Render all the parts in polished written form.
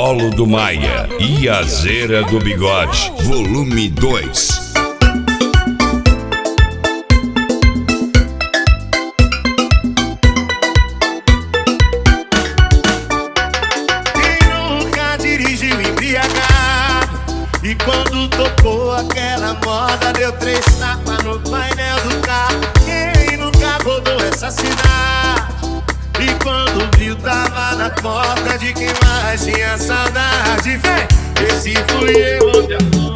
Lolo do Maia e a Zera do Bigode, volume 2. E quando tocou aquela moda, deu 3 tapas no painel do carro. Quem nunca rodou essa cidade? E quando viu, tava na porta de quem mais tinha saudade. Vem, esse fui eu onde amor.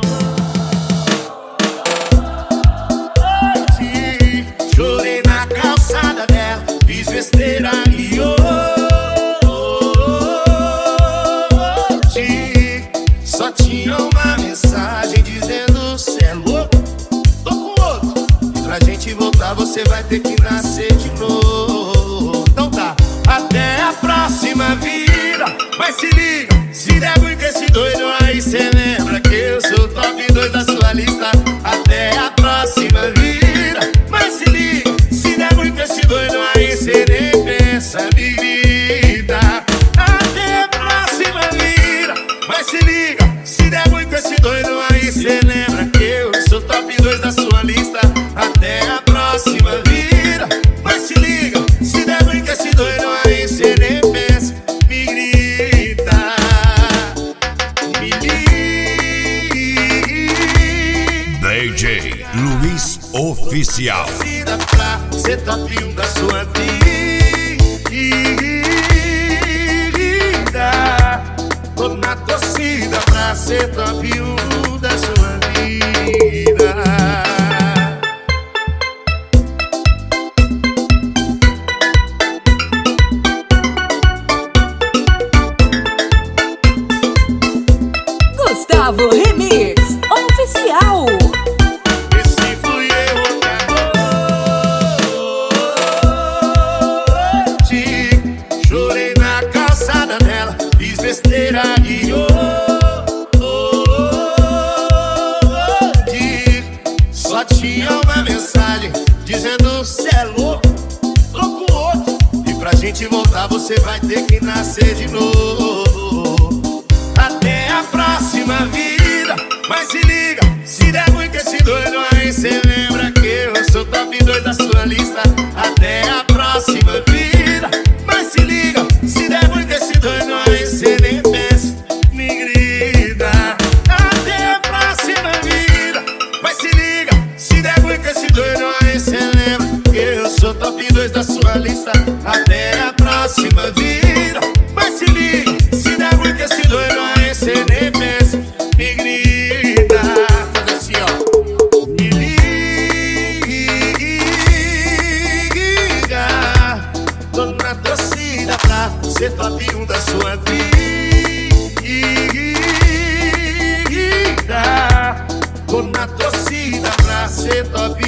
Chorei na calçada dela, fiz besteira e só tinha uma mensagem dizendo: cê é louco, tô com outro. E pra gente voltar você vai ter que nascer de novo. Então tá, até a próxima vida. Mas se liga, se der ruim com esse doido aí, cê lembra que eu sou o top 2 da sua lista. Até a próxima vida. Mas se liga, se der ruim com esse doido aí, cê nem pensa, me grita. Até a próxima vida. Mas se liga, se der ruim com esse doido aí, cê lembra que eu sou top 2 da sua lista. Até a próxima vida. Mas se liga, se der ruim com esse doido aí, cê nem pensa, me grita. Me liga. DJ Luiz Oficial. Torcida pra ser top 1 da sua vida. Tô na torcida pra ser top 1 da sua vida. Gustavo Remix Oficial. Esse fui eu outra noite. Chorei na calçada dela, fiz besteira e só tinha uma mensagem dizendo: cê é louco, tô com outro. E pra gente voltar você vai ter que nascer de novo. Até a próxima vida. Mas se liga, se der ruim com esse doido aí, cê lembra que eu sou top 2 da sua lista. Até a próxima vida. Mas se liga, se der ruim com esse doido aí, cê nem pensa, me grita. Até a próxima vida. Mas se liga, se der ruim com esse doido aí, cê lembra que eu sou top 2 da sua lista. Até a próxima vida. Mas se liga, se der ruim com esse doido aí, cê nem pensa, me grita. Faz assim, ó. Me liga. Tô na torcida pra ser top 1 da sua vida. Tô na torcida pra ser top